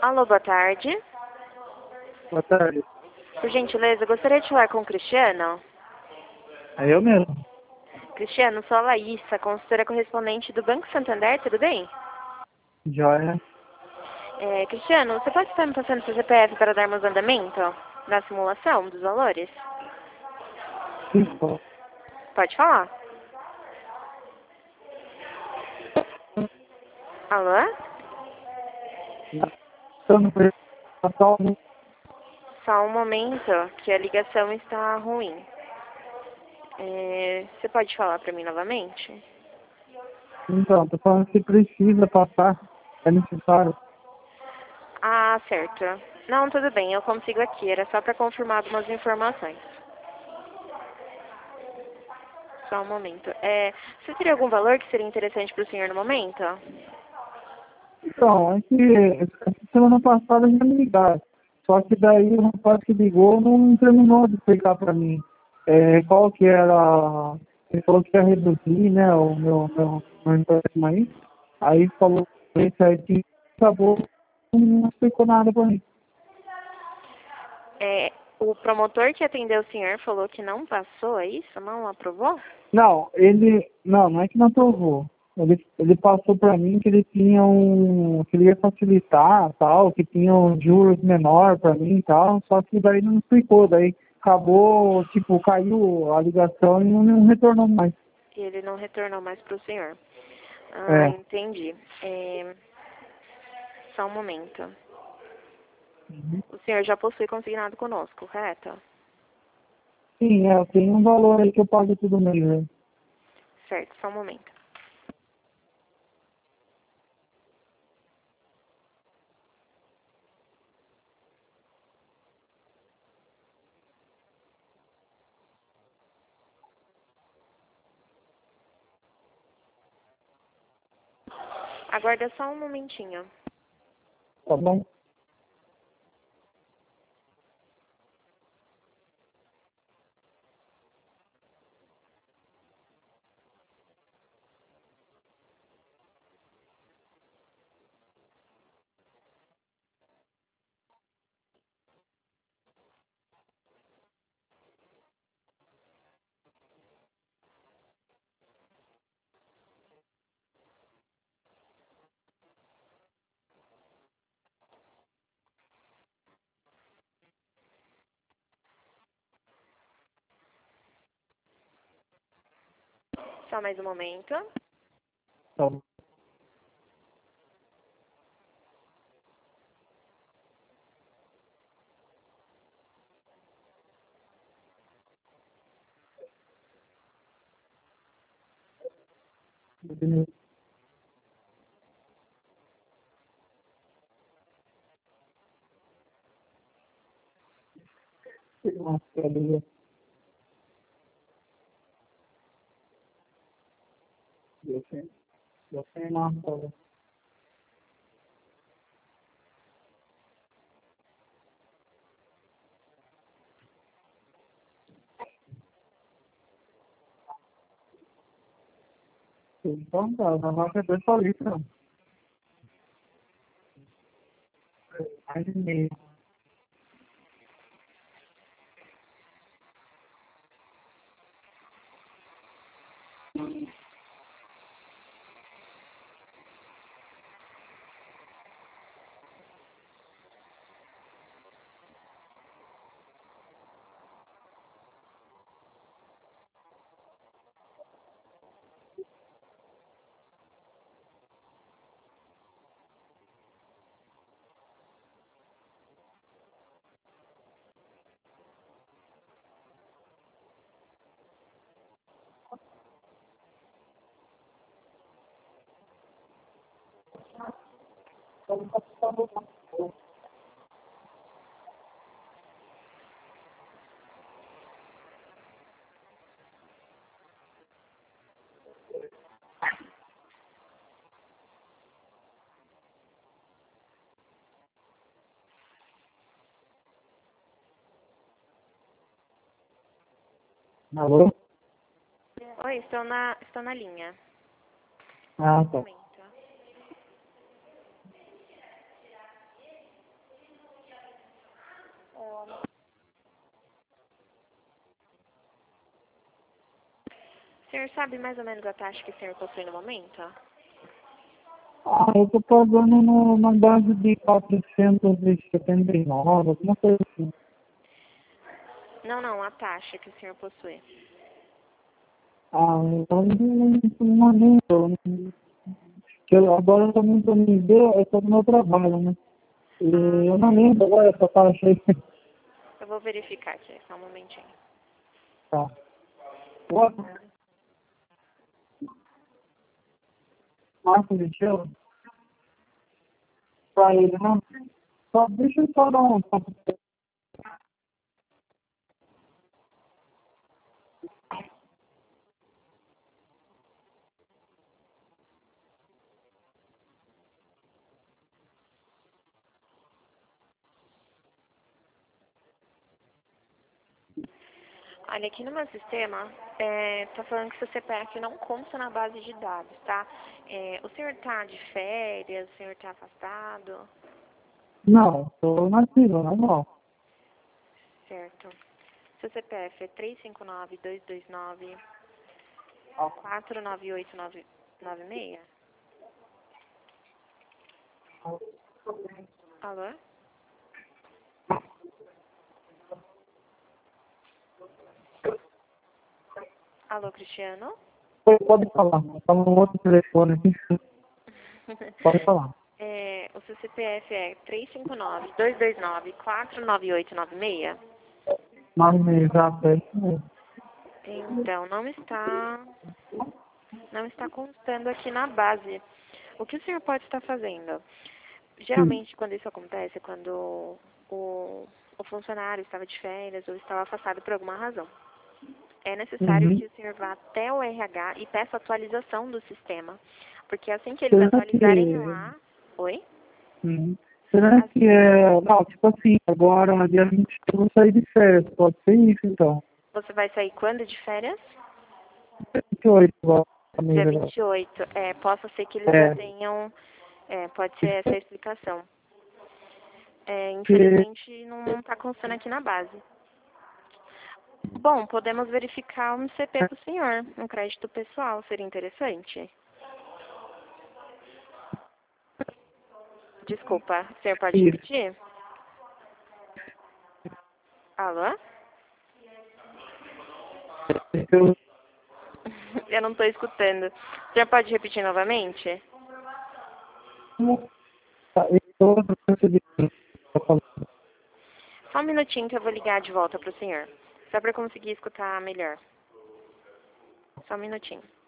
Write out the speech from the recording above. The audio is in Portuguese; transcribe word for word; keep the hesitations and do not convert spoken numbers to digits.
Alô, boa tarde. Boa tarde. Por gentileza, gostaria de falar com o Cristiano. É eu mesmo. Cristiano, sou a Laísa, consultora correspondente do Banco Santander, tudo bem? Joia. É, Cristiano, você pode estar me passando seu C P F para darmos andamento na simulação dos valores? Sim, pô. Pode falar. Alô? Estamos precisando. Só um momento, que a ligação está ruim. É, você pode falar para mim novamente? Então, tô falando que precisa passar. É necessário. Ah, certo. Não, tudo bem, eu consigo aqui. Era só para confirmar algumas informações. Só um momento. É, você teria algum valor que seria interessante para o senhor no momento? Então, é que essa semana passada já me ligaram. Só que daí o rapaz que ligou não terminou de explicar pra mim é, qual que era. Ele falou que ia reduzir, né, o meu, meu, meu empréstimo aí. Aí falou que certinho, acabou, não explicou nada pra mim. É, o promotor que atendeu o senhor falou que não passou, é isso? Não aprovou? Não, ele. Não, não é que não aprovou. Ele, ele passou para mim que ele tinha um. Que ele ia facilitar tal, que tinha um juros menor para mim e tal, só que daí não explicou, daí acabou, tipo, caiu a ligação e não, não retornou mais. E ele não retornou mais para o senhor. Ah, É. entendi. É, só um momento. Uhum. O senhor já possui consignado conosco, correto? Sim, é, tem um valor aí que eu pago todo mês, né? Certo, só um momento. Aguarda só um momentinho. Tá bom? Só mais um momento. Tá bom. Nossa, cadê? Eu sei. Eu sei, não, tá bom. Então tá, na nossa vez falei, não. Mais de meio. Alô? Oi, estou na, estou na linha. Ah, Um tá. momento. O senhor sabe mais ou menos a taxa que o senhor possui no momento? Ah, eu tô pagando no, na base de quatrocentos e setenta e nove, alguma coisa assim. Não, não, a taxa que o senhor possui. Ah, então não, não lembro. Que eu, agora eu tô muito me ver, eu tô no meu trabalho, né? Ah, E eu não certo. lembro agora essa taxa aí. Eu vou verificar aqui, só um momentinho. Tá. Outra, Marco de gelo, pra ele, não? Só, deixa eu só dar um papo. Olha, aqui no meu sistema, é, tá falando que seu C P F não consta na base de dados, tá? É, o senhor tá de férias, o senhor tá afastado? Não, tô nativo, normal. Certo. Seu C P F é três cinco nove, dois dois nove, quatro nove oito nove nove seis? Alô? Alô, Cristiano? Pode pode falar, tá no outro telefone aqui. Pode falar. É, o seu C P F é três cinco nove, dois dois nove, quatro nove oito nove seis? Mas exato, é isso mesmo. Então, não está, não está constando aqui na base. O que o senhor pode estar fazendo? Sim. Geralmente, quando isso acontece, é quando o, o funcionário estava de férias ou estava afastado por alguma razão. É necessário Uhum. que o senhor vá até o R H e peça atualização do sistema. Porque assim que eles Será atualizarem que. lá... Oi? Uhum. Será As- que é. Não, tipo assim, agora dia vinte eu vou sair de férias, pode ser isso então. Você vai sair quando de férias? vinte e oito, agora, Dia amiga. vinte e oito. É, possa ser que eles já É, tenham... É, pode ser essa a explicação. É, que. infelizmente, não está constando aqui na base. Bom, podemos verificar um C P para o senhor, um crédito pessoal, seria interessante. Desculpa, o senhor pode Isso. repetir? Alô? Eu, Eu não estou escutando. O senhor pode repetir novamente? tá, eu tô no processo de. Só um minutinho que eu vou ligar de volta para o senhor. Só para conseguir escutar melhor. Só um minutinho.